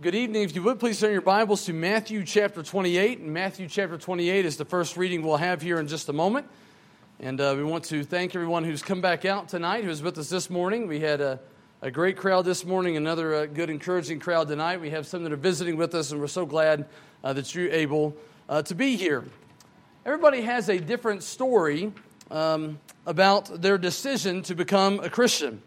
Good evening. If you would, please turn your Bibles to Matthew chapter 28. And Matthew chapter 28 is the first reading we'll have here in just a moment. And we want to thank everyone who's come back out tonight, who was with us this morning. We had a great crowd this morning, another good, encouraging crowd tonight. We have some that are visiting with us, and we're so glad that you're able to be here. Everybody has a different story about their decision to become a Christian.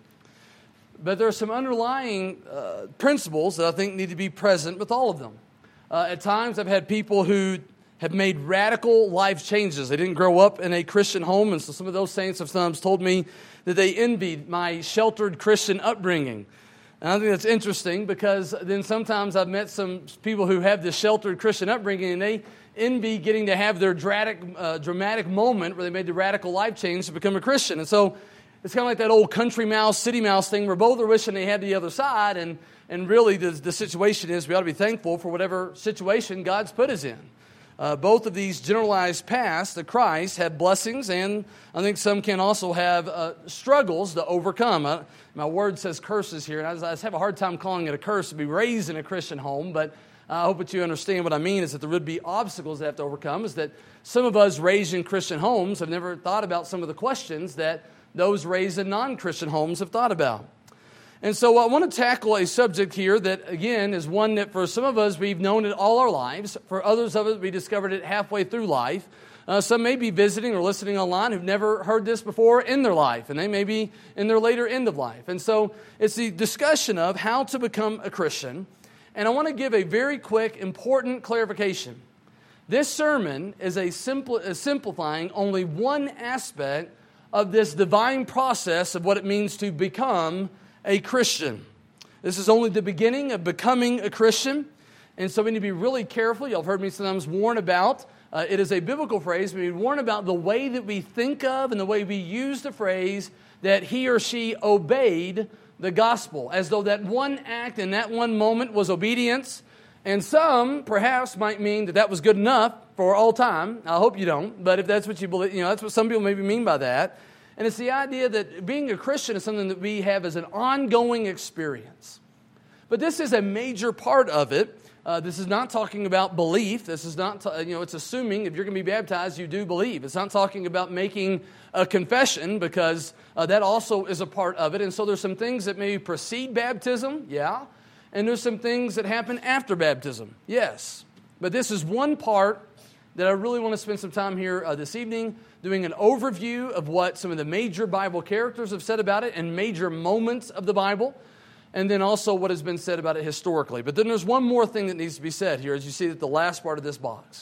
But there are some underlying principles that I think need to be present with all of them. At times, I've had people who have made radical life changes. They didn't grow up in a Christian home, and so some of those saints have sometimes told me that they envied my sheltered Christian upbringing. And I think that's interesting because then sometimes I've met some people who have this sheltered Christian upbringing, and they envy getting to have their dramatic moment where they made the radical life change to become a Christian. And so it's kind of like that old country mouse, city mouse thing where both are wishing they had the other side, and really the situation is we ought to be thankful for whatever situation God's put us in. Both of these generalized paths to Christ have blessings, and I think some can also have struggles to overcome. My word says curses here, and I just have a hard time calling it a curse to be raised in a Christian home, but I hope that you understand what I mean is that there would be obstacles they have to overcome, is that some of us raised in Christian homes have never thought about some of the questions that those raised in non-Christian homes have thought about. And so I want to tackle a subject here that, again, is one that for some of us, we've known it all our lives. For others of us, we discovered it halfway through life. Some may be visiting or listening online who've never heard this before in their life, and they may be in their later end of life. And so it's the discussion of how to become a Christian. And I want to give a very quick, important clarification. This sermon is simplifying only one aspect of this divine process of what it means to become a Christian. This is only the beginning of becoming a Christian, and so we need to be really careful. Y'all have heard me sometimes warn about, it is a biblical phrase, we warn about the way that we think of and the way we use the phrase that he or she obeyed the gospel, as though that one act in that one moment was obedience, and some perhaps might mean that that was good enough for all time. I hope you don't, but if that's what you believe, that's what some people maybe mean by that. And it's the idea that being a Christian is something that we have as an ongoing experience. But this is a major part of it. This is not talking about belief. This is not, it's assuming if you're going to be baptized, you do believe. It's not talking about making a confession because that also is a part of it. And so there's some things that maybe precede baptism, yeah. And there's some things that happen after baptism, yes. But this is one part that I really want to spend some time here this evening doing an overview of what some of the major Bible characters have said about it and major moments of the Bible, and then also what has been said about it historically. But then there's one more thing that needs to be said here as you see at the last part of this box.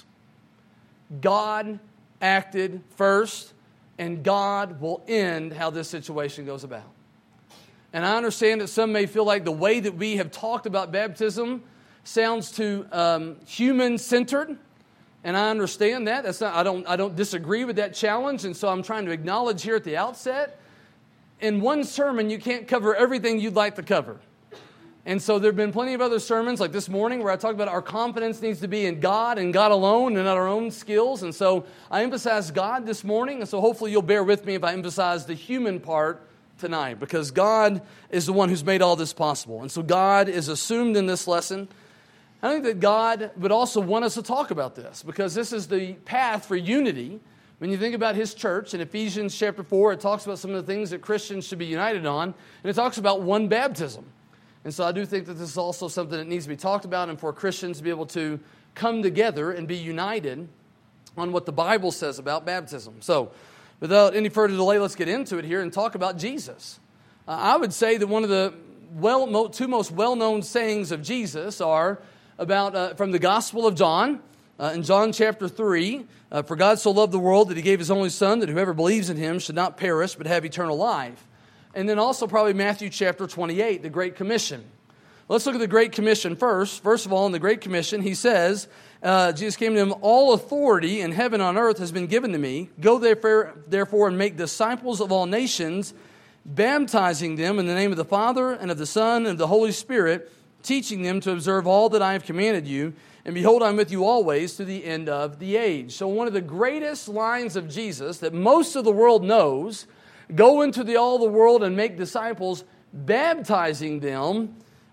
God acted first, and God will end how this situation goes about. And I understand that some may feel like the way that we have talked about baptism sounds too human-centered. And I understand that. I don't disagree with that challenge, and so I'm trying to acknowledge here at the outset, in one sermon you can't cover everything you'd like to cover. And so there have been plenty of other sermons like this morning where I talk about our confidence needs to be in God and God alone and not our own skills. And so I emphasize God this morning, and so hopefully you'll bear with me if I emphasize the human part tonight, because God is the one who's made all this possible. And so God is assumed in this lesson. I think that God would also want us to talk about this because this is the path for unity. When you think about His church, in Ephesians chapter 4, it talks about some of the things that Christians should be united on, and it talks about one baptism. And so I do think that this is also something that needs to be talked about and for Christians to be able to come together and be united on what the Bible says about baptism. So without any further delay, let's get into it here and talk about Jesus. I would say that one of the two most well-known sayings of Jesus are about from the Gospel of John, in John chapter 3, for God so loved the world that He gave His only Son, that whoever believes in Him should not perish but have eternal life. And then also probably Matthew chapter 28, the Great Commission. Let's look at the Great Commission first. First of all, in the Great Commission, He says, Jesus came to Him, all authority in heaven and on earth has been given to me. Go therefore and make disciples of all nations, baptizing them in the name of the Father and of the Son and of the Holy Spirit, teaching them to observe all that I have commanded you. And behold, I'm with you always to the end of the age. So one of the greatest lines of Jesus that most of the world knows, go into all the world and make disciples, baptizing them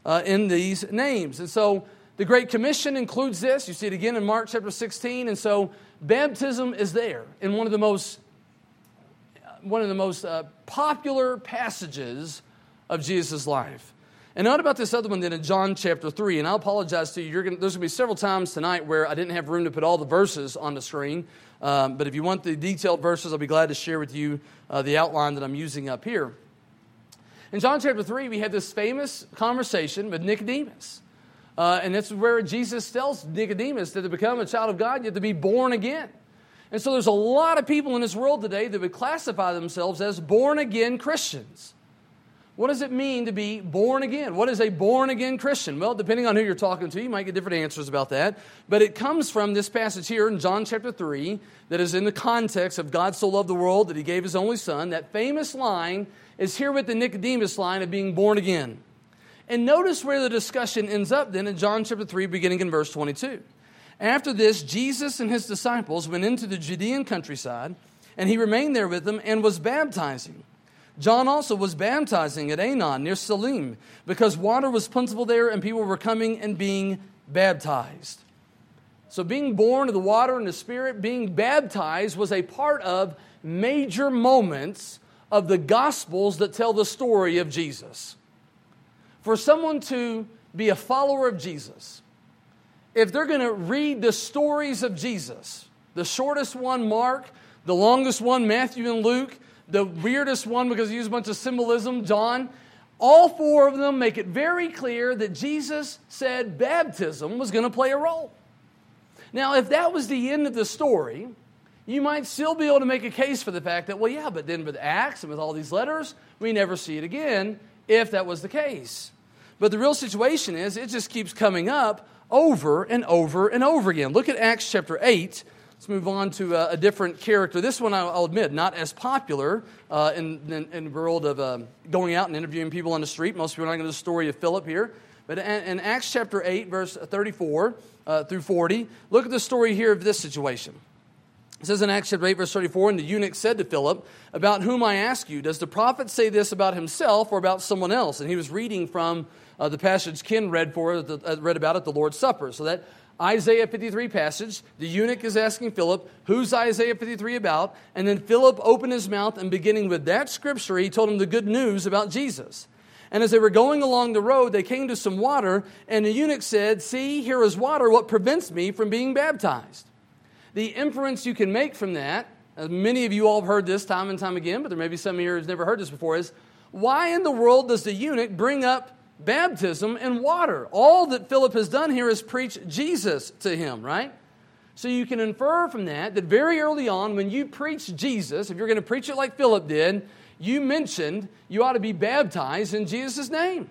in these names. And so the Great Commission includes this. You see it again in Mark chapter 16. And so baptism is there in one of the most popular passages of Jesus' life. And not about this other one then in John chapter 3. And I'll apologize to you. There's going to be several times tonight where I didn't have room to put all the verses on the screen. But if you want the detailed verses, I'll be glad to share with you the outline that I'm using up here. In John chapter 3, we have this famous conversation with Nicodemus. And that's where Jesus tells Nicodemus that to become a child of God, you have to be born again. And so there's a lot of people in this world today that would classify themselves as born-again Christians. What does it mean to be born again? What is a born-again Christian? Well, depending on who you're talking to, you might get different answers about that. But it comes from this passage here in John chapter 3 that is in the context of God so loved the world that He gave His only Son. That famous line is here with the Nicodemus line of being born again. And notice where the discussion ends up then in John chapter 3, beginning in verse 22. After this, Jesus and His disciples went into the Judean countryside, and He remained there with them and was baptizing. John also was baptizing at Aenon near Salim, because water was plentiful there and people were coming and being baptized. So being born of the water and the Spirit, being baptized, was a part of major moments of the Gospels that tell the story of Jesus. For someone to be a follower of Jesus, if they're going to read the stories of Jesus, the shortest one, Mark, the longest one, Matthew and Luke, the weirdest one because he used a bunch of symbolism, John, all four of them make it very clear that Jesus said baptism was going to play a role. Now, if that was the end of the story, you might still be able to make a case for the fact that, well, yeah, but then with Acts and with all these letters, we never see it again, if that was the case. But the real situation is it just keeps coming up over and over and over again. Look at Acts chapter 8. Let's move on to a different character. This one, I'll admit, not as popular in the world of going out and interviewing people on the street. Most people are not going to know the story of Philip here. But in Acts chapter 8, verse 34 through 40, look at the story here of this situation. It says in Acts chapter 8, verse 34, and the eunuch said to Philip, about whom I ask you, does the prophet say this about himself or about someone else? And he was reading from the passage Ken read about at the Lord's Supper. So that Isaiah 53 passage, the eunuch is asking Philip, who's Isaiah 53 about? And then Philip opened his mouth, and beginning with that scripture, he told him the good news about Jesus. And as they were going along the road, they came to some water, and the eunuch said, see, here is water. What prevents me from being baptized? The inference you can make from that, as many of you all have heard this time and time again, but there may be some of you who've never heard this before, is why in the world does the eunuch bring up baptism and water? All that Philip has done here is preach Jesus to him, right? So you can infer from that very early on, when you preach Jesus, if you're going to preach it like Philip did, you mentioned you ought to be baptized in Jesus' name.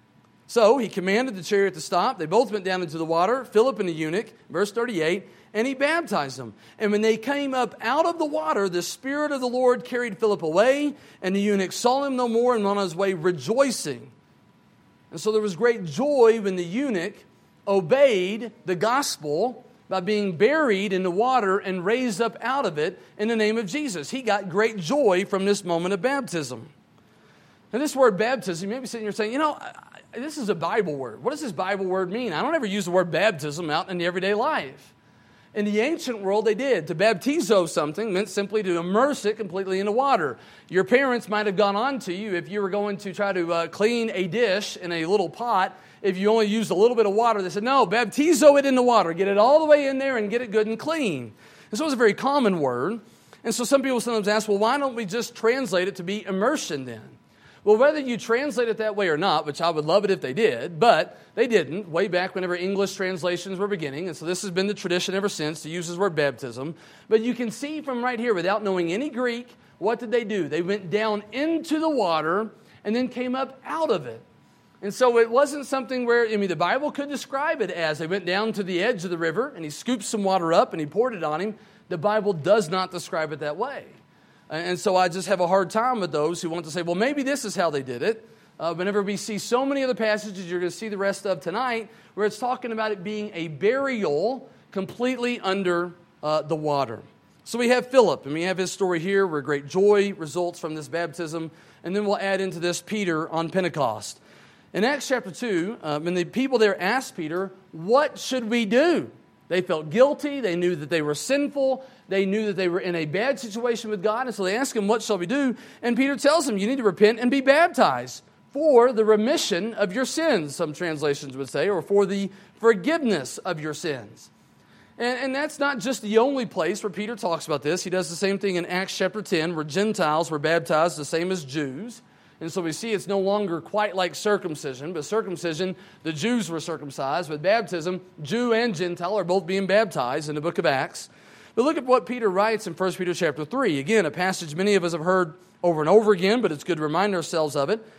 So he commanded the chariot to stop. They both went down into the water, Philip and the eunuch, verse 38, and he baptized them. And when they came up out of the water, the Spirit of the Lord carried Philip away, and the eunuch saw him no more and went on his way rejoicing. And so there was great joy when the eunuch obeyed the gospel by being buried in the water and raised up out of it in the name of Jesus. He got great joy from this moment of baptism. Now this word baptism, you may be sitting here saying, this is a Bible word. What does this Bible word mean? I don't ever use the word baptism out in the everyday life. In the ancient world, they did. To baptizo something meant simply to immerse it completely in the water. Your parents might have gone on to you if you were going to try to clean a dish in a little pot. If you only used a little bit of water, they said, no, baptizo it in the water. Get it all the way in there and get it good and clean. And so it's a very common word. And so some people sometimes ask, well, why don't we just translate it to be immersion then? Well, whether you translate it that way or not, which I would love it if they did, but they didn't, way back whenever English translations were beginning, and so this has been the tradition ever since to use this word baptism. But you can see from right here, without knowing any Greek, what did they do? They went down into the water and then came up out of it. And so it wasn't something where, the Bible could describe it as they went down to the edge of the river and he scooped some water up and he poured it on him. The Bible does not describe it that way. And so I just have a hard time with those who want to say, well, maybe this is how they did it. Whenever we see so many other passages you're going to see the rest of tonight, where it's talking about it being a burial completely under the water. So we have Philip, and we have his story here where great joy results from this baptism. And then we'll add into this Peter on Pentecost. In Acts chapter 2, when the people there asked Peter, what should we do? They felt guilty. They knew that they were sinful. They knew that they were in a bad situation with God. And so they asked him, what shall we do? And Peter tells them, you need to repent and be baptized for the remission of your sins, some translations would say, or for the forgiveness of your sins. And that's not just the only place where Peter talks about this. He does the same thing in Acts chapter 10, where Gentiles were baptized the same as Jews. And so we see it's no longer quite like circumcision, but circumcision, the Jews were circumcised. With baptism, Jew and Gentile are both being baptized in the book of Acts. But look at what Peter writes in 1 Peter chapter 3. Again, a passage many of us have heard over and over again, but it's good to remind ourselves of it.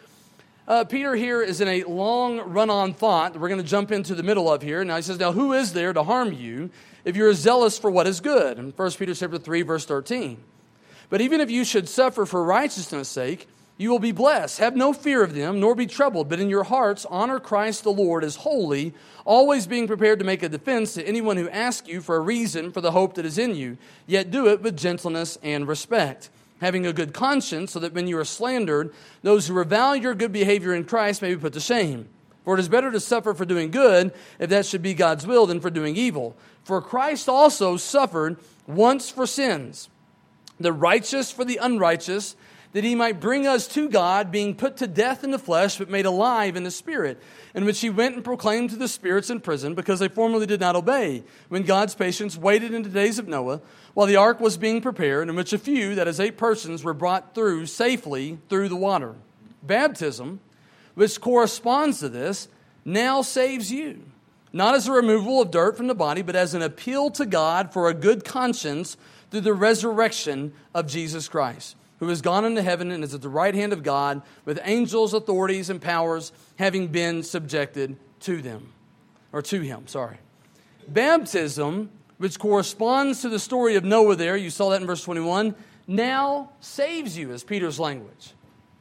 Peter here is in a long run-on thought that we're going to jump into the middle of here. Now he says, now who is there to harm you if you're zealous for what is good? In 1 Peter chapter 3, verse 13. But even if you should suffer for righteousness' sake, you will be blessed. Have no fear of them, nor be troubled, but in your hearts honor Christ the Lord as holy, always being prepared to make a defense to anyone who asks you for a reason for the hope that is in you, yet do it with gentleness and respect, having a good conscience, so that when you are slandered, those who revile your good behavior in Christ may be put to shame. For it is better to suffer for doing good, if that should be God's will, than for doing evil. For Christ also suffered once for sins, the righteous for the unrighteous, that he might bring us to God, being put to death in the flesh, but made alive in the Spirit, in which he went and proclaimed to the spirits in prison, because they formerly did not obey, when God's patience waited in the days of Noah, while the ark was being prepared, in which a few, that is 8 persons, were brought through safely through the water. Baptism, which corresponds to this, now saves you, not as a removal of dirt from the body, but as an appeal to God for a good conscience through the resurrection of Jesus Christ, who has gone into heaven and is at the right hand of God, with angels, authorities, and powers having been subjected to them, or to him, Baptism, which corresponds to the story of Noah there, you saw that in verse 21, now saves you, is Peter's language.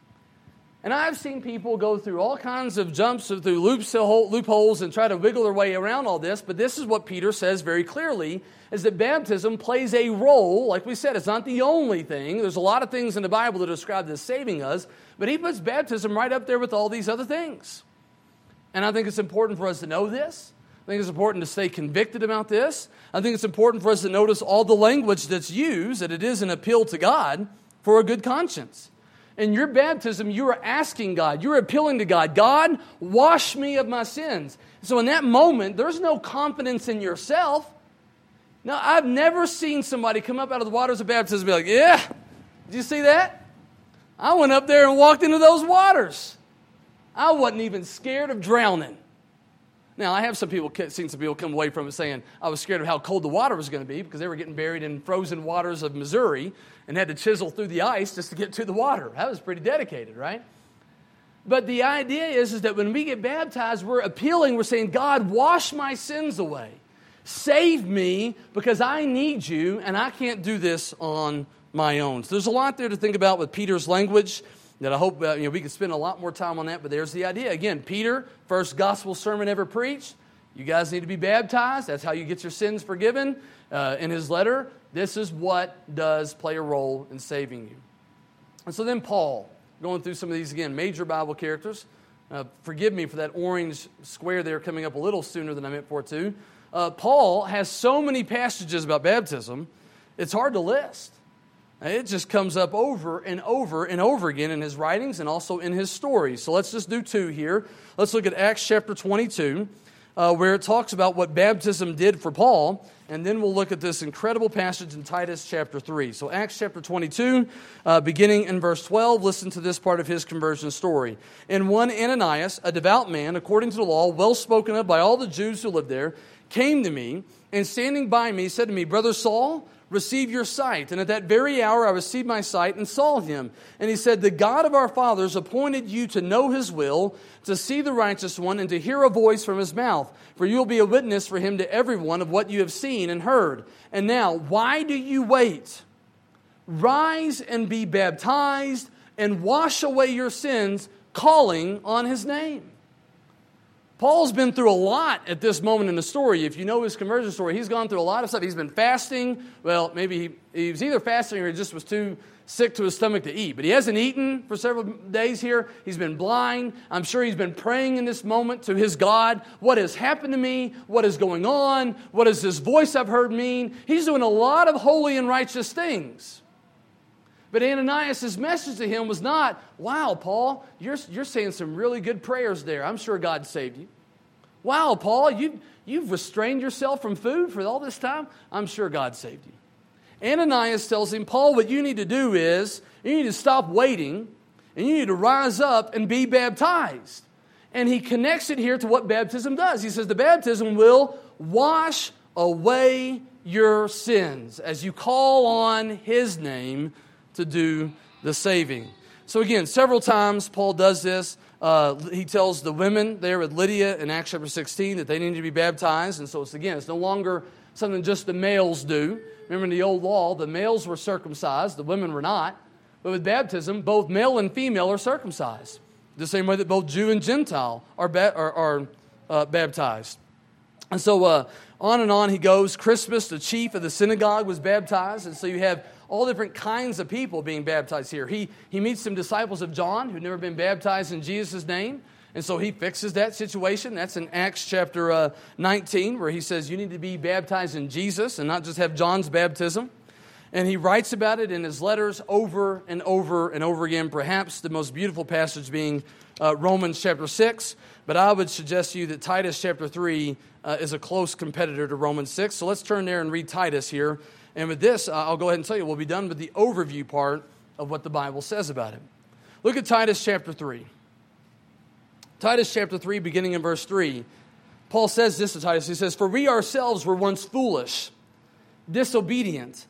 And I've seen people go through all kinds of jumps through loopholes and try to wiggle their way around all this, but this is what Peter says very clearly, is that baptism plays a role. Like we said, it's not the only thing. There's a lot of things in the Bible that are described as saving us, but he puts baptism right up there with all these other things. And I think it's important for us to know this. I think it's important to stay convicted about this. I think it's important for us to notice all the language that's used, that it is an appeal to God for a good conscience. In your baptism, you are asking God, you're appealing to God, God, wash me of my sins. So in that moment, there's no confidence in yourself. Now, I've never seen somebody come up out of the waters of baptism and be like, yeah, did you see that? I went up there and walked into those waters. I wasn't even scared of drowning. Now, I have seen some people come away from it saying, I was scared of how cold the water was going to be because they were getting buried in frozen waters of Missouri and had to chisel through the ice just to get to the water. That was pretty dedicated, right? But the idea is that when we get baptized, we're appealing, we're saying, God, wash my sins away. Save me because I need you and I can't do this on my own. So there's a lot there to think about with Peter's language that I hope we could spend a lot more time on that. But there's the idea. Again, Peter, first gospel sermon ever preached. You guys need to be baptized. That's how you get your sins forgiven. In his letter, this is what does play a role in saving you. And so then Paul, going through some of these, again, major Bible characters. Forgive me for that orange square there coming up a little sooner than I meant for it to. Paul has so many passages about baptism, it's hard to list. It just comes up over and over and over again in his writings and also in his stories. So let's just do 2 here. Let's look at Acts chapter 22, where it talks about what baptism did for Paul, and then we'll look at this incredible passage in Titus chapter 3. So Acts chapter 22, beginning in verse 12, listen to this part of his conversion story. And one Ananias, a devout man, according to the law, well spoken of by all the Jews who lived there, came to me, and standing by me said to me, Brother Saul, receive your sight. And at that very hour I received my sight and saw him. And he said, the God of our fathers appointed you to know his will, to see the righteous one, and to hear a voice from his mouth. For you will be a witness for him to everyone of what you have seen and heard. And now, why do you wait? Rise and be baptized and wash away your sins, calling on his name. Paul's been through a lot at this moment in the story. If you know his conversion story, he's gone through a lot of stuff. He's been fasting. Well, maybe he was either fasting or he just was too sick to his stomach to eat. But he hasn't eaten for several days here. He's been blind. I'm sure he's been praying in this moment to his God. What has happened to me? What is going on? What does this voice I've heard mean? He's doing a lot of holy and righteous things. But Ananias' message to him was not, wow, Paul, you're saying some really good prayers there. I'm sure God saved you. Wow, Paul, you've restrained yourself from food for all this time. I'm sure God saved you. Ananias tells him, Paul, what you need to do is, you need to stop waiting, and you need to rise up and be baptized. And he connects it here to what baptism does. He says the baptism will wash away your sins as you call on his name to do the saving. So again, several times Paul does this. He tells the women there with Lydia in Acts chapter 16 that they need to be baptized. And so it's no longer something just the males do. Remember in the old law, the males were circumcised, the women were not. But with baptism, both male and female are circumcised. The same way that both Jew and Gentile are baptized. And so on and on he goes. Crispus, the chief of the synagogue, was baptized. And so you have all different kinds of people being baptized here. He meets some disciples of John who've never been baptized in Jesus' name. And so he fixes that situation. That's in Acts chapter 19, where he says you need to be baptized in Jesus and not just have John's baptism. And he writes about it in his letters over and over and over again, perhaps the most beautiful passage being Romans chapter 6. But I would suggest to you that Titus chapter 3 is a close competitor to Romans 6. So let's turn there and read Titus here. And with this, I'll go ahead and tell you, we'll be done with the overview part of what the Bible says about it. Look at Titus chapter 3. Titus chapter 3, beginning in verse 3. Paul says this to Titus. He says, for we ourselves were once foolish, disobedient,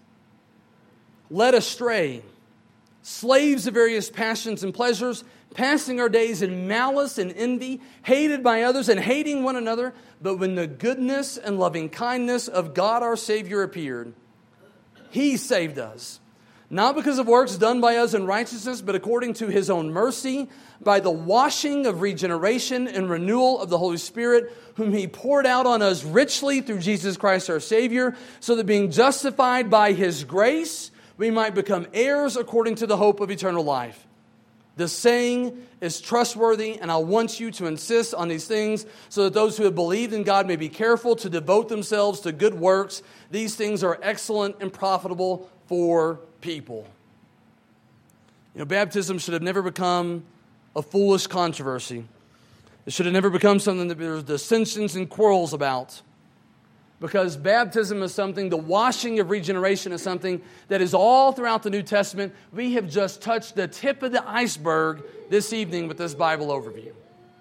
led astray, slaves of various passions and pleasures, passing our days in malice and envy, hated by others and hating one another. But when the goodness and loving kindness of God our Savior appeared, He saved us, not because of works done by us in righteousness, but according to His own mercy, by the washing of regeneration and renewal of the Holy Spirit, whom He poured out on us richly through Jesus Christ our Savior, so that being justified by His grace, we might become heirs according to the hope of eternal life. The saying is trustworthy, and I want you to insist on these things so that those who have believed in God may be careful to devote themselves to good works. These things are excellent and profitable for people. You know, baptism should have never become a foolish controversy. It should have never become something that there's dissensions and quarrels about. Because baptism is something, the washing of regeneration is something that is all throughout the New Testament. We have just touched the tip of the iceberg this evening with this Bible overview.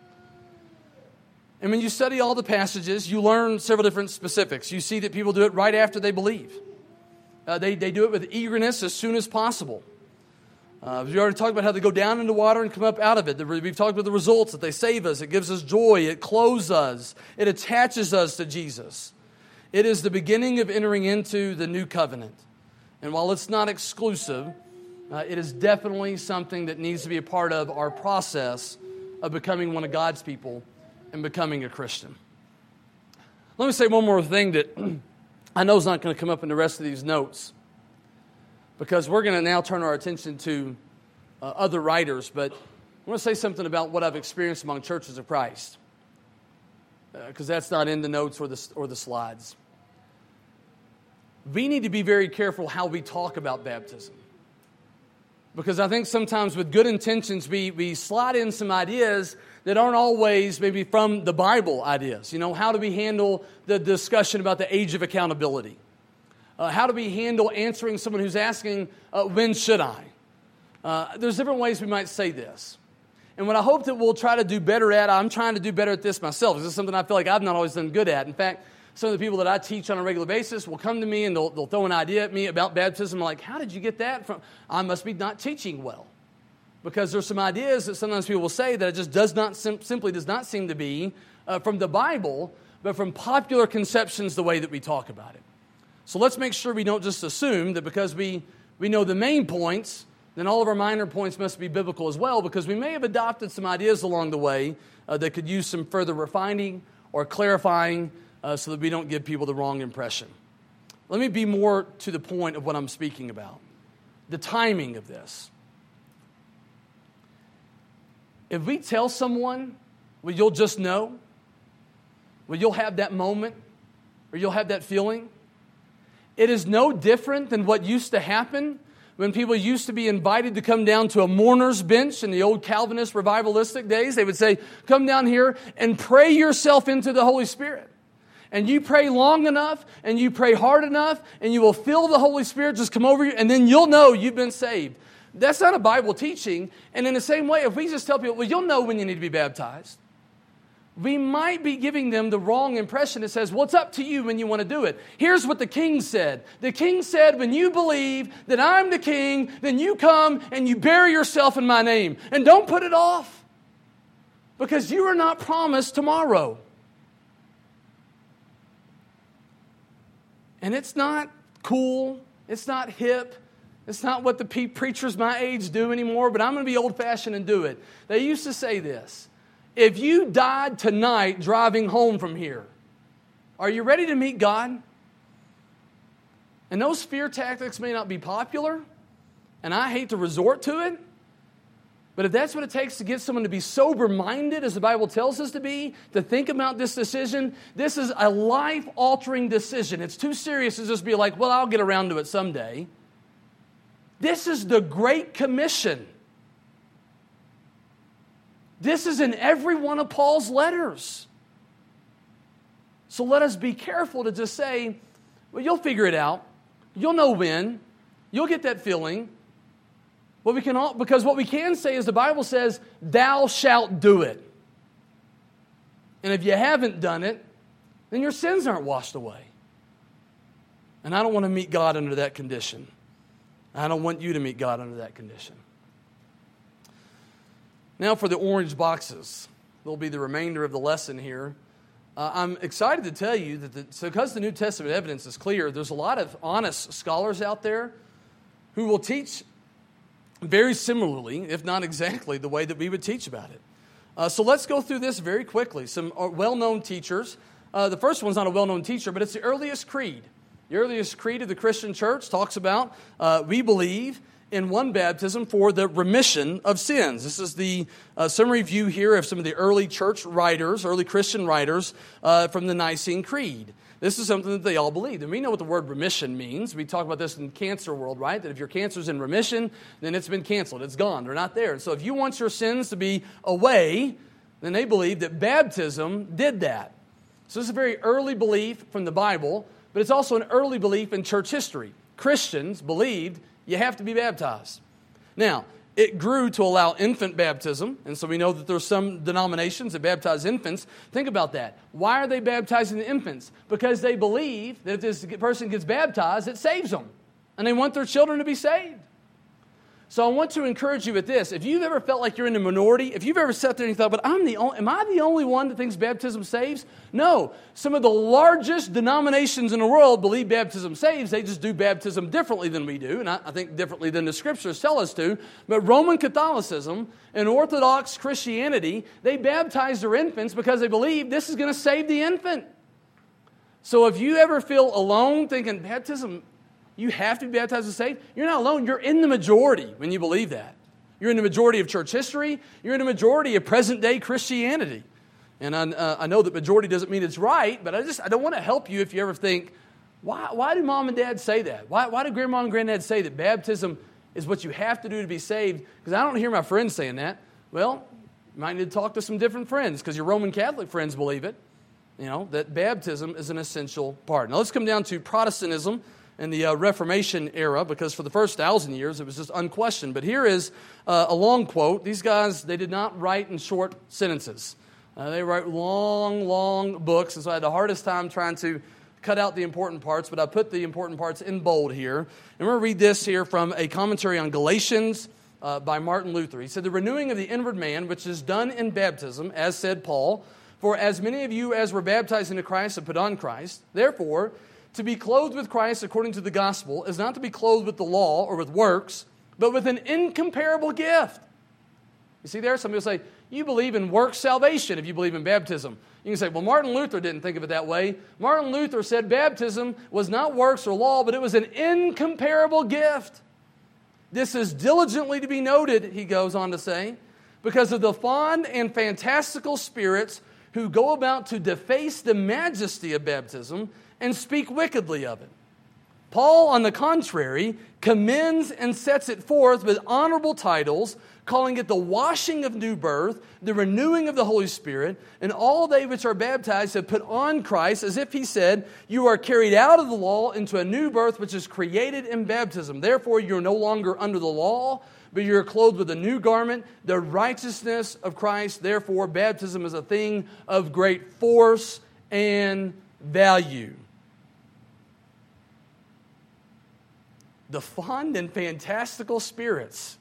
And when you study all the passages, you learn several different specifics. You see that people do it right after they believe. They do it with eagerness as soon as possible. We already talked about how they go down into water and come up out of it. We've talked about the results, that they save us. It gives us joy. It clothes us. It attaches us to Jesus. It is the beginning of entering into the new covenant. And while it's not exclusive, it is definitely something that needs to be a part of our process of becoming one of God's people and becoming a Christian. Let me say one more thing that I know is not going to come up in the rest of these notes, because we're going to now turn our attention to other writers. But I want to say something about what I've experienced among churches of Christ, because that's not in the notes or the slides. We need to be very careful how we talk about baptism, because I think sometimes with good intentions we slide in some ideas that aren't always maybe from the Bible ideas. You know, how do we handle the discussion about the age of accountability? How do we handle answering someone who's asking, when should I? There's different ways we might say this. And what I hope that we'll try to do better at, I'm trying to do better at this myself. This is something I feel like I've not always done good at. In fact, some of the people that I teach on a regular basis will come to me and they'll throw an idea at me about baptism. I'm like, how did you get that from? I must be not teaching well. Because there's some ideas that sometimes people will say that it just simply does not seem to be from the Bible, but from popular conceptions the way that we talk about it. So let's make sure we don't just assume that because we know the main points, then all of our minor points must be biblical as well, because we may have adopted some ideas along the way that could use some further refining or clarifying so that we don't give people the wrong impression. Let me be more to the point of what I'm speaking about. The timing of this. If we tell someone, well, you'll just know, well, you'll have that moment, or you'll have that feeling, it is no different than what used to happen when people used to be invited to come down to a mourner's bench in the old Calvinist revivalistic days. They would say, come down here and pray yourself into the Holy Spirit. And you pray long enough, and you pray hard enough, and you will feel the Holy Spirit just come over you, and then you'll know you've been saved. That's not a Bible teaching. And in the same way, if we just tell people, well, you'll know when you need to be baptized, we might be giving them the wrong impression. It says, well, it's up to you when you want to do it. Here's what the king said. The king said, when you believe that I'm the king, then you come and you bury yourself in my name. And don't put it off, because you are not promised tomorrow. And it's not cool. It's not hip. It's not what the preachers my age do anymore, but I'm going to be old-fashioned and do it. They used to say this: if you died tonight driving home from here, are you ready to meet God? And those fear tactics may not be popular, and I hate to resort to it, but if that's what it takes to get someone to be sober-minded, as the Bible tells us to be, to think about this decision, this is a life-altering decision. It's too serious to just be like, well, I'll get around to it someday. This is the Great Commission. This is in every one of Paul's letters. So let us be careful to just say, well, you'll figure it out. You'll know when. You'll get that feeling. Because what we can say is the Bible says, thou shalt do it. And if you haven't done it, then your sins aren't washed away. And I don't want to meet God under that condition. I don't want you to meet God under that condition. Now for the orange boxes. There'll be the remainder of the lesson here. I'm excited to tell you that because the New Testament evidence is clear, there's a lot of honest scholars out there who will teach very similarly, if not exactly, the way that we would teach about it. So let's go through this very quickly. Some well-known teachers. The first one's not a well-known teacher, but it's the earliest creed. The earliest creed of the Christian church talks about, we believe in one baptism for the remission of sins. This is the summary view here of some of the early church writers, early Christian writers from the Nicene Creed. This is something that they all believed. And we know what the word remission means. We talk about this in the cancer world, right? That if your cancer's in remission, then it's been canceled. It's gone. They're not there. And so if you want your sins to be away, then they believe that baptism did that. So this is a very early belief from the Bible, but it's also an early belief in church history. Christians believed you have to be baptized. Now, it grew to allow infant baptism, and so we know that there's some denominations that baptize infants. Think about that. Why are they baptizing the infants? Because they believe that if this person gets baptized, it saves them, and they want their children to be saved. So I want to encourage you with this. If you've ever felt like you're in the minority, if you've ever sat there and you thought, but am I the only one that thinks baptism saves? No. Some of the largest denominations in the world believe baptism saves. They just do baptism differently than we do, and I think differently than the Scriptures tell us to. But Roman Catholicism and Orthodox Christianity, they baptize their infants because they believe this is going to save the infant. So if you ever feel alone thinking baptism, you have to be baptized and saved, you're not alone. You're in the majority when you believe that. You're in the majority of church history. You're in the majority of present-day Christianity. And I know that majority doesn't mean it's right, but I don't want to help you if you ever think, why do mom and dad say that? Why do grandma and granddad say that baptism is what you have to do to be saved? Because I don't hear my friends saying that. Well, you might need to talk to some different friends because your Roman Catholic friends believe it, that baptism is an essential part. Now let's come down to Protestantism in the Reformation era, because for the first 1,000 years, it was just unquestioned. But here is a long quote. These guys, they did not write in short sentences. They write long, long books, and so I had the hardest time trying to cut out the important parts, but I put the important parts in bold here. And we're going to read this here from a commentary on Galatians by Martin Luther. He said, "The renewing of the inward man, which is done in baptism, as said Paul, for as many of you as were baptized into Christ have put on Christ. Therefore, to be clothed with Christ according to the gospel is not to be clothed with the law or with works, but with an incomparable gift." You see there? Some people say, you believe in works salvation if you believe in baptism. You can say, well, Martin Luther didn't think of it that way. Martin Luther said baptism was not works or law, but it was an incomparable gift. This is diligently to be noted, he goes on to say, because of the fond and fantastical spirits who go about to deface the majesty of baptism and speak wickedly of it. Paul, on the contrary, commends and sets it forth with honorable titles, calling it the washing of new birth, the renewing of the Holy Spirit, and all they which are baptized have put on Christ, as if he said, you are carried out of the law into a new birth which is created in baptism. Therefore, you're no longer under the law, but you're clothed with a new garment, the righteousness of Christ. Therefore, baptism is a thing of great force and value. The fond and fantastical spirits.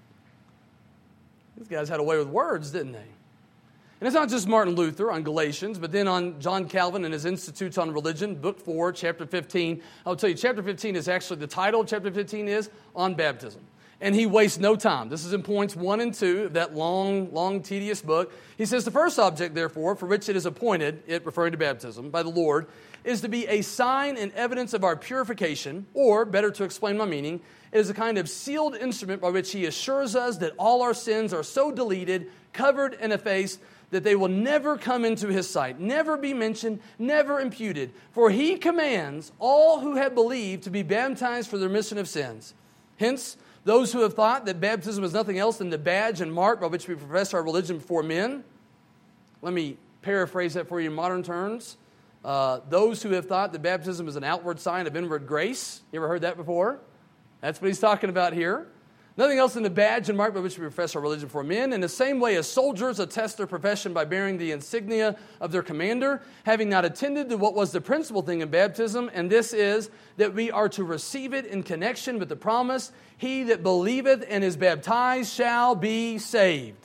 These guys had a way with words, didn't they? And it's not just Martin Luther on Galatians, but then on John Calvin and his Institutes on Religion, book 4, chapter 15. I'll tell you, chapter 15 is actually, the title of chapter 15 is On Baptism. And he wastes no time. This is in points 1 and 2 of that long, tedious book. He says, the first object, therefore, for which it is appointed, it referring to baptism, by the Lord, is to be a sign and evidence of our purification, or, better to explain my meaning, it is a kind of sealed instrument by which he assures us that all our sins are so deleted, covered, and effaced that they will never come into his sight, never be mentioned, never imputed. For he commands all who have believed to be baptized for the remission of sins. Hence, those who have thought that baptism is nothing else than the badge and mark by which we profess our religion before men. Let me paraphrase that for you in modern terms. Those who have thought that baptism is an outward sign of inward grace. You ever heard that before? That's what he's talking about here. Nothing else than the badge and mark by which we profess our religion before men. In the same way as soldiers attest their profession by bearing the insignia of their commander, having not attended to what was the principal thing in baptism, and this is that we are to receive it in connection with the promise, he that believeth and is baptized shall be saved.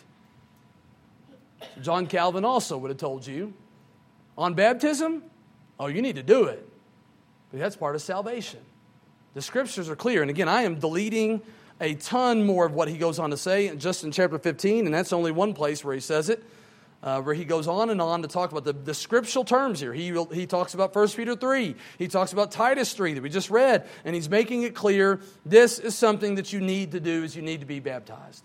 John Calvin also would have told you, on baptism, oh, you need to do it. But that's part of salvation. The scriptures are clear. And again, I am deleting a ton more of what he goes on to say just in chapter 15, and that's only one place where he says it, where he goes on and on to talk about the scriptural terms here. He talks about 1 Peter 3. He talks about Titus 3 that we just read, and he's making it clear this is something that you need to do, is you need to be baptized.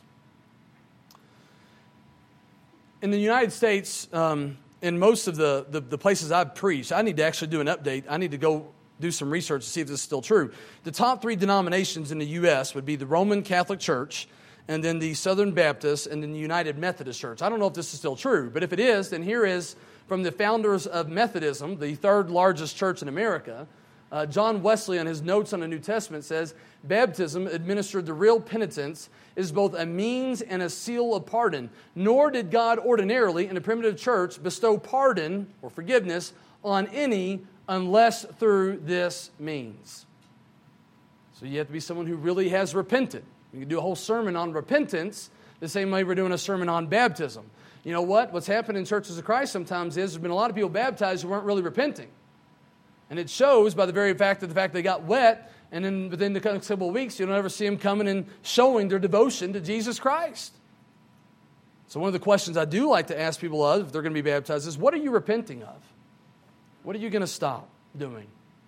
In the United States, in most of the places I've preached, I need to actually do an update. I need to go do some research to see if this is still true. The top 3 denominations in the U.S. would be the Roman Catholic Church, and then the Southern Baptist, and then the United Methodist Church. I don't know if this is still true, but if it is, then here is from the founders of Methodism, the 3rd largest church in America. John Wesley, on his notes on the New Testament, says, baptism, administered the real penitence, is both a means and a seal of pardon. Nor did God ordinarily, in the primitive church, bestow pardon or forgiveness on any unless through this means. So you have to be someone who really has repented. We can do a whole sermon on repentance the same way we're doing a sermon on baptism. You know what? What's happened in churches of Christ sometimes is there's been a lot of people baptized who weren't really repenting. And it shows by the very fact that they got wet, and then within the couple of weeks, you don't ever see them coming and showing their devotion to Jesus Christ. So one of the questions I do like to ask people of, if they're going to be baptized, is what are you repenting of? What are you going to stop doing?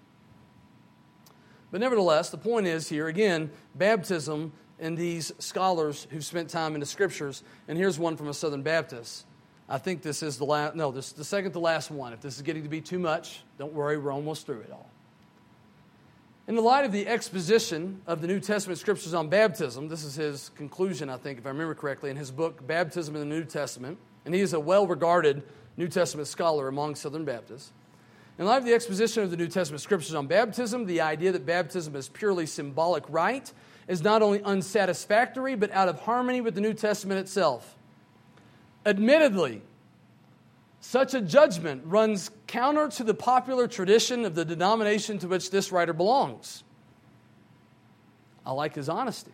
But nevertheless, the point is here, again, baptism and these scholars who've spent time in the Scriptures, and here's one from a Southern Baptist. I think this is this is the second to last one. If this is getting to be too much, don't worry, we're almost through it all. In the light of the exposition of the New Testament Scriptures on baptism, this is his conclusion, I think, if I remember correctly, in his book, Baptism in the New Testament, and he is a well-regarded New Testament scholar among Southern Baptists. In light of the exposition of the New Testament Scriptures on baptism, the idea that baptism is purely symbolic rite is not only unsatisfactory, but out of harmony with the New Testament itself. Admittedly, such a judgment runs counter to the popular tradition of the denomination to which this writer belongs. I like his honesty.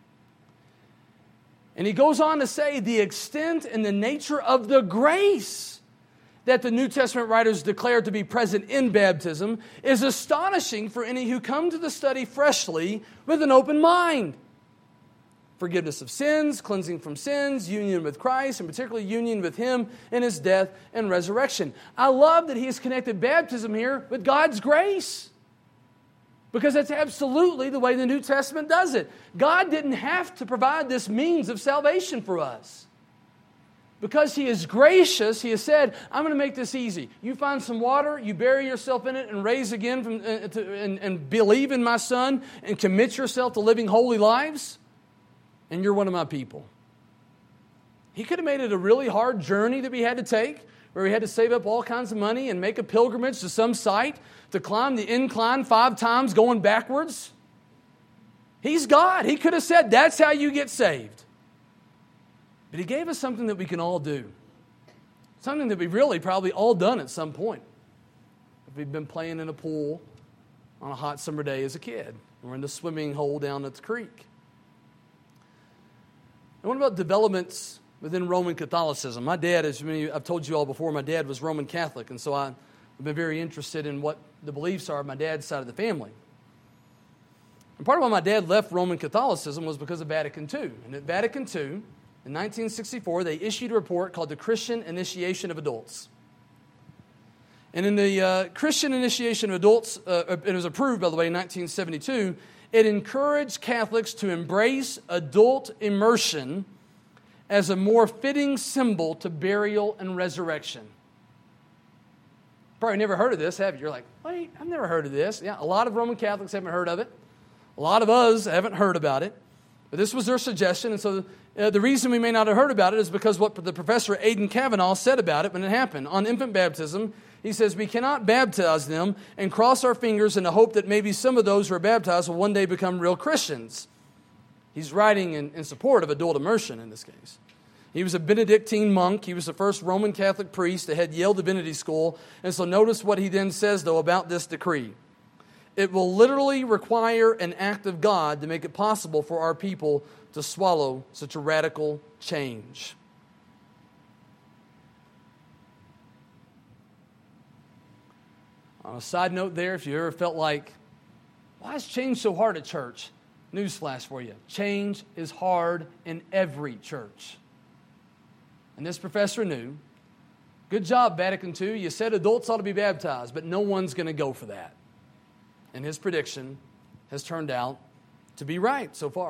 And he goes on to say the extent and the nature of the grace that the New Testament writers declare to be present in baptism is astonishing for any who come to the study freshly with an open mind. Forgiveness of sins, cleansing from sins, union with Christ, and particularly union with Him in His death and resurrection. I love that He has connected baptism here with God's grace, because that's absolutely the way the New Testament does it. God didn't have to provide this means of salvation for us. Because He is gracious, He has said, I'm going to make this easy. You find some water, you bury yourself in it and raise again and believe in my Son and commit yourself to living holy lives, and you're one of my people. He could have made it a really hard journey that we had to take, where we had to save up all kinds of money and make a pilgrimage to some site to climb the incline 5 times going backwards. He's God. He could have said, that's how you get saved. But He gave us something that we can all do. Something that we've really probably all done at some point. If we've been playing in a pool on a hot summer day as a kid, or in the swimming hole down at the creek. And what about developments within Roman Catholicism? My dad, as I've told you all before, my dad was Roman Catholic, and so I've been very interested in what the beliefs are of my dad's side of the family. And part of why my dad left Roman Catholicism was because of Vatican II. And at Vatican II, in 1964, they issued a report called the Christian Initiation of Adults. And in the Christian Initiation of Adults, it was approved, by the way, in 1972, it encouraged Catholics to embrace adult immersion as a more fitting symbol to burial and resurrection. Probably never heard of this, have you? You're like, wait, I've never heard of this. Yeah, a lot of Roman Catholics haven't heard of it. A lot of us haven't heard about it. But this was their suggestion, and so the reason we may not have heard about it is because what the professor Aidan Kavanaugh said about it when it happened. On infant baptism, he says, we cannot baptize them and cross our fingers in the hope that maybe some of those who are baptized will one day become real Christians. He's writing in support of adult immersion in this case. He was a Benedictine monk. He was the first Roman Catholic priest that had Yale Divinity School. And so notice what he then says, though, about this decree. It will literally require an act of God to make it possible for our people to swallow such a radical change. On a side note there, if you ever felt like, why is change so hard at church? Newsflash for you. Change is hard in every church. And this professor knew. Good job, Vatican II. You said adults ought to be baptized, but no one's going to go for that. And his prediction has turned out to be right so far.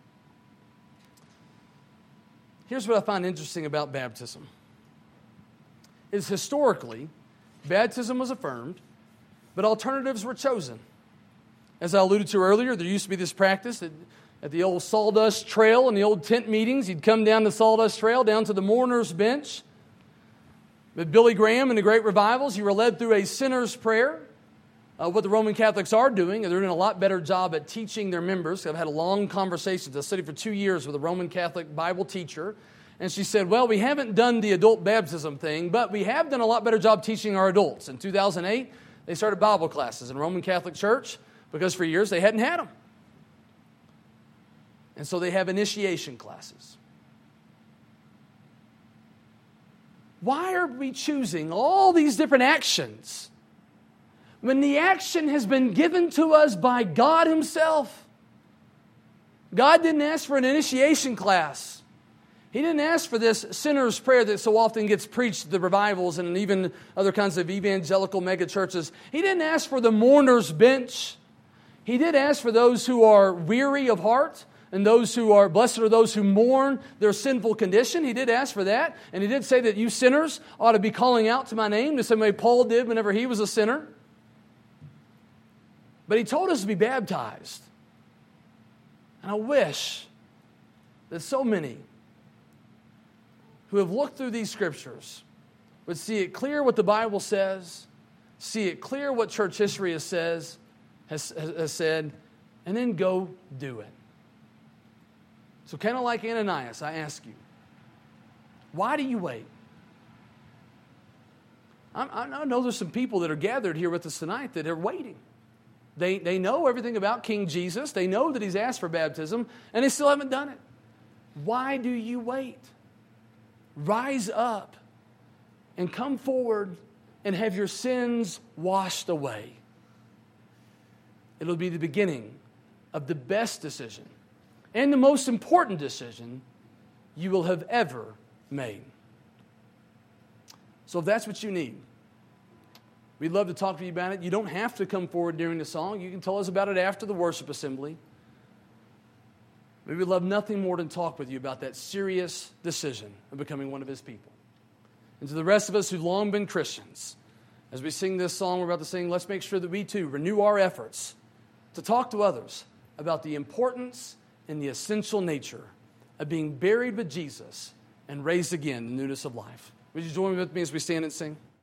Here's what I find interesting about baptism. Is historically, baptism was affirmed, but alternatives were chosen. As I alluded to earlier, there used to be this practice at the old sawdust trail and the old tent meetings. You'd come down the sawdust trail, down to the mourner's bench. With Billy Graham and the Great Revivals, you were led through a sinner's prayer. What the Roman Catholics are doing, they're doing a lot better job at teaching their members. I've had a long conversation. I studied for 2 years with a Roman Catholic Bible teacher. And she said, well, we haven't done the adult baptism thing, but we have done a lot better job teaching our adults. In 2008, they started Bible classes in Roman Catholic Church because for years they hadn't had them. And so they have initiation classes. Why are we choosing all these different actions when the action has been given to us by God Himself? God didn't ask for an initiation class. He didn't ask for this sinner's prayer that so often gets preached at the revivals and even other kinds of evangelical megachurches. He didn't ask for the mourner's bench. He did ask for those who are weary of heart and those who are, blessed are those who mourn their sinful condition. He did ask for that. And He did say that you sinners ought to be calling out to my name the same way Paul did whenever he was a sinner. But He told us to be baptized. And I wish that so many who have looked through these scriptures would see it clear what the Bible says, see it clear what church history has said, and then go do it. So kind of like Ananias, I ask you, why do you wait? I know there's some people that are gathered here with us tonight that are waiting. They know everything about King Jesus. They know that He's asked for baptism, and they still haven't done it. Why do you wait? Rise up and come forward and have your sins washed away. It'll be the beginning of the best decision and the most important decision you will have ever made. So if that's what you need, we'd love to talk to you about it. You don't have to come forward during the song. You can tell us about it after the worship assembly. We would love nothing more than talk with you about that serious decision of becoming one of His people. And to the rest of us who've long been Christians, as we sing this song we're about to sing, let's make sure that we too renew our efforts to talk to others about the importance and the essential nature of being buried with Jesus and raised again in the newness of life. Would you join with me as we stand and sing?